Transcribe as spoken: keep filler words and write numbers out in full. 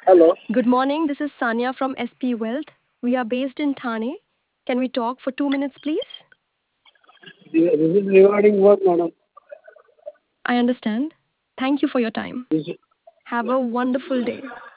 Hello. Good morning. This is Sanya from S P Wealth. We are based in Thane. Can we talk for two minutes, please? This is regarding what, madam? I understand. Thank you for your time. This is, Have a wonderful day.